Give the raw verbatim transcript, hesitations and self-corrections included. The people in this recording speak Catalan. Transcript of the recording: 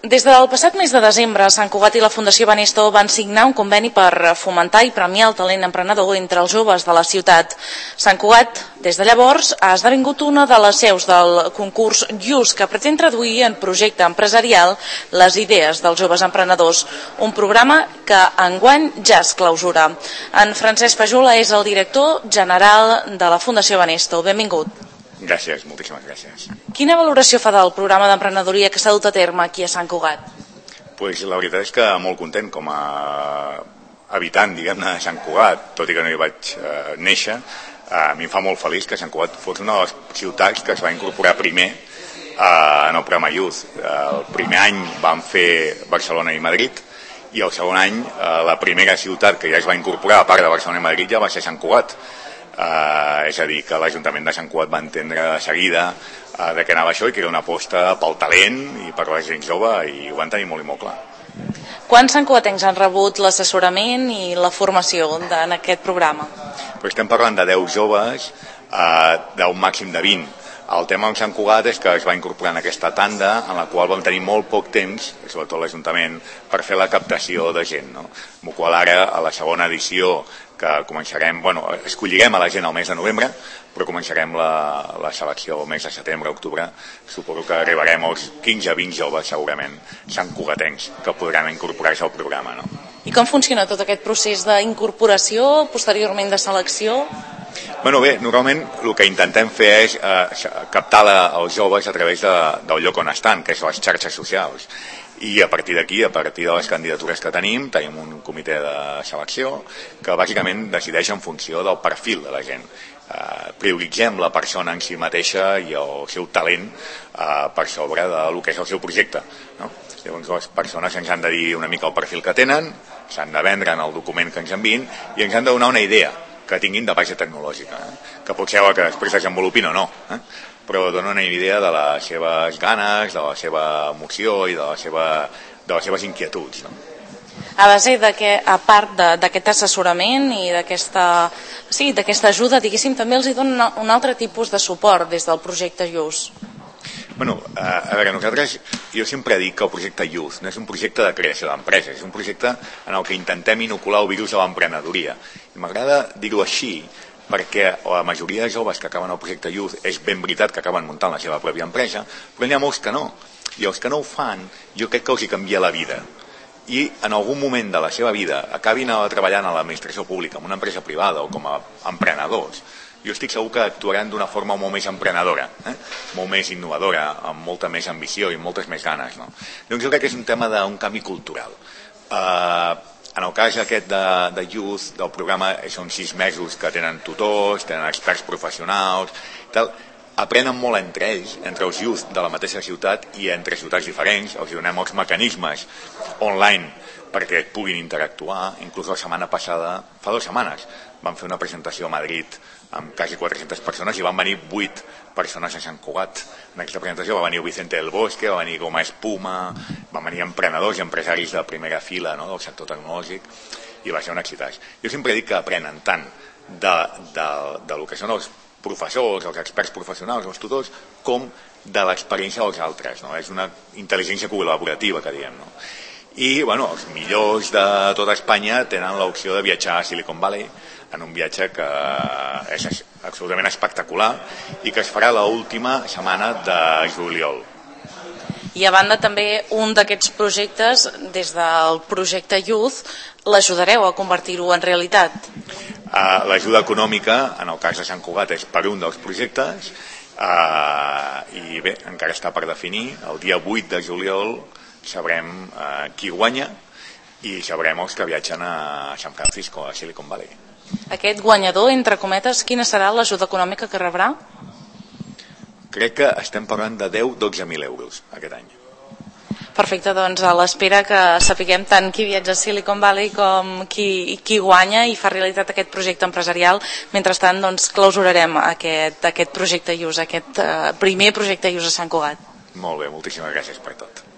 Des del passat mes de desembre, Sant Cugat i la Fundació Banesto van signar un conveni per fomentar i premiar el talent emprenedor entre els joves de la ciutat. Sant Cugat, des de llavors, ha esdevingut una de les seus del concurs Youth, que pretén traduir en projecte empresarial les idees dels joves emprenedors, un programa que enguany ja es clausura. En Francesc Fajula és el director general de la Fundació Banesto. Benvingut. Gràcies, moltíssimes gràcies. Quina valoració fa del programa d'emprenedoria que s'ha dut a terme aquí a Sant Cugat? Pues la veritat és que molt content com a habitant, diguem-ne, de Sant Cugat, tot i que no hi vaig eh, néixer. A mi em fa molt feliç que Sant Cugat fos una de les ciutats que es va incorporar primer eh, en el programa Youth. El primer any vam fer Barcelona i Madrid, i el segon any eh, la primera ciutat que ja es va incorporar a part de Barcelona i Madrid ja va ser Sant Cugat. Uh, és a dir, que l'Ajuntament de Sant Cugat va entendre de seguida uh, de què anava això i que era una aposta pel talent i per la gent jove, i ho van tenir molt i molt clar. Quants santcugatencs han rebut l'assessorament i la formació en aquest programa? Però estem parlant de deu joves, uh, d'un màxim de vint. El tema amb Sant Cugat és que es va incorporar en aquesta tanda en la qual vam tenir molt poc temps, sobretot l'Ajuntament, per fer la captació de gent, no? Amb la qual ara, a la segona edició, que començarem, bueno, escollirem a la gent al mes de novembre, però començarem la, la selecció al mes de setembre, octubre. Suposo que arribarem als quinze a vint joves, segurament, santcugatencs, que podran incorporar-se al programa, no? I com funciona tot aquest procés d'incorporació, posteriorment de selecció? Bueno, bé, normalment el que intentem fer és eh, captar la, els joves a través de, del lloc on estan, que és les xarxes socials. I a partir d'aquí, a partir de les candidatures que tenim, tenim un comitè de selecció que bàsicament decideix en funció del perfil de la gent. Eh, prioritzem la persona en si mateixa i el seu talent eh, per sobre del que és el seu projecte, no? Llavors les persones ens han de dir una mica el perfil que tenen, s'han de vendre en el document que ens envien i ens han de donar una idea que tinguin de base tecnològica, eh? Que pot ser que després desenvolupin o no, eh? Però dona una idea de les seves ganes, de la seva emoció i de, la seva, de les seves inquietuds, no? A base de que, a part d'aquest assessorament i d'aquesta sí, d'aquesta ajuda, diguéssim, també els hi dona un altre tipus de suport des del projecte Youth. Bueno, a veure, nosaltres, jo sempre dic que el projecte Youth no és un projecte de creació d'empreses, és un projecte en el que intentem inocular el virus de l'emprenedoria. I m'agrada dir-ho així, perquè la majoria de joves que acaben el projecte Youth és ben veritat que acaben muntant la seva pròpia empresa, però n'hi ha molts que no. I els que no ho fan, jo crec que els hi canvia la vida. I en algun moment de la seva vida acabin treballant a l'administració pública, en una empresa privada o com a emprenedors, jo estic segur que actuaran d'una forma molt més emprenedora, eh? Molt més innovadora, amb molta més ambició i moltes més ganes, no? Doncs jo crec que és un tema d'un canvi cultural. Eh... En el cas aquest de, de Youth, del programa, són sis mesos que tenen tutors, tenen experts professionals, tal. Aprenen molt entre ells, entre els Youth de la mateixa ciutat i entre ciutats diferents, els donem els mecanismes online perquè puguin interactuar. Inclús la setmana passada, fa dues setmanes, vam fer una presentació a Madrid amb quasi quatre-centes persones i van venir vuit persones a Sant Cugat. En aquesta presentació va venir Vicente del Bosque, va venir Goma Espuma, van venir emprenedors i empresaris de primera fila, no?, del sector tecnològic, i va ser un èxit. Jo sempre dic que aprenen tant de, de, de lo que són els professors, els experts professionals, els tutors, com de l'experiència dels altres, no? És una intel·ligència col·laborativa, que diem, no? I, bueno, els millors de tota Espanya tenen l'opció de viatjar a Silicon Valley en un viatge que és absolutament espectacular i que es farà l'última setmana de juliol. I a banda també un d'aquests projectes, des del projecte Youth, l'ajudareu a convertir-ho en realitat? Uh, L'ajuda econòmica, en el cas de Sant Cugat, és per un dels projectes, uh, i bé, encara està per definir. El dia vuit de juliol sabrem uh, qui guanya i sabrem els que viatgen a San Francisco, a Silicon Valley. Aquest guanyador, entre cometes, quina serà l'ajuda econòmica que rebrà? Crec que estem parlant de deu a dotze mil euros aquest any. Perfecte, doncs a l'espera que sapiguem tant qui viatja a Silicon Valley com qui, qui guanya i fa realitat aquest projecte empresarial. Mentrestant, doncs, clausurarem aquest, aquest projecte Youth, aquest uh, primer projecte Youth a Sant Cugat. Molt bé, moltíssimes gràcies per tot.